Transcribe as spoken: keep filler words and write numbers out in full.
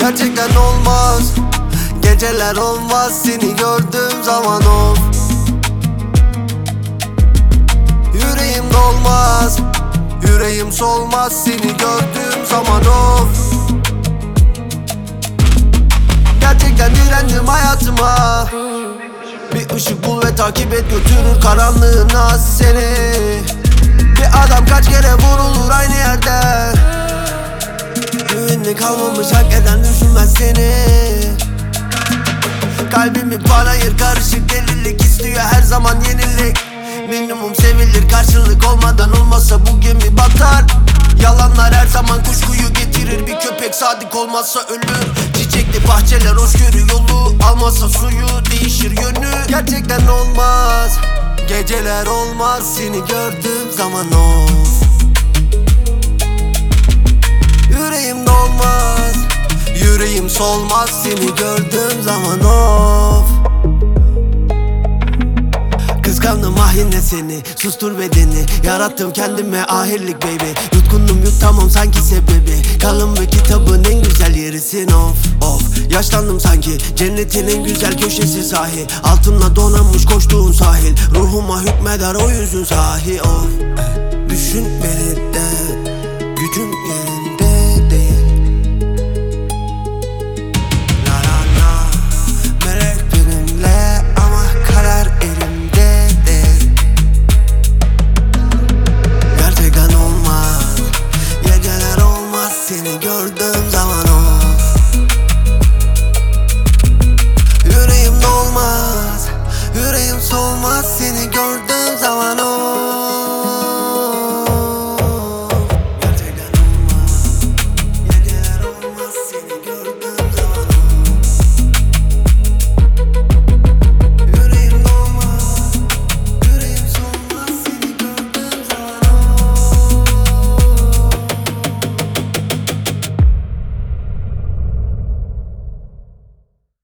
Gerçekten olmaz, geceler olmaz seni gördüğüm zaman of. Yüreğim dolmaz, yüreğim solmaz seni gördüğüm zaman of. Gerçekten direndim hayatıma. Bir ışık bul ve takip et, götürür karanlığına seni. Bir adam kaç kere vurulur aynı yerde. Güvenli kalmamış, hak eden düşünmez seni. Kalbimi panayır karışık, delilik istiyor her zaman yenilik. Minimum sevilir, karşılık olmadan olmasa bu gemi batar. Yalanlar her zaman kuşkuyu getirir, bir köpek sadık olmazsa ölür. Çiçekli bahçeler hoşgörü yolu almazsa suyu değişir yönü. Gerçekten olmaz, geceler olmaz seni gördüğüm zaman of. Yüreğim dolmaz, yüreğim solmaz seni gördüğüm zaman of. Kıskandım ah yine seni, sustur bedeni. Yarattım kendime ahirlik baby. Yutkundum yutamam sanki sebebi. Kalın ve kitabın en güzel yerisin of of. Yaşlandım sanki cennetin en güzel köşesi sahi. Altınla donanmış koştuğun sahil. Ruhuma hükmeder o yüzün sahi of. Düşün beni de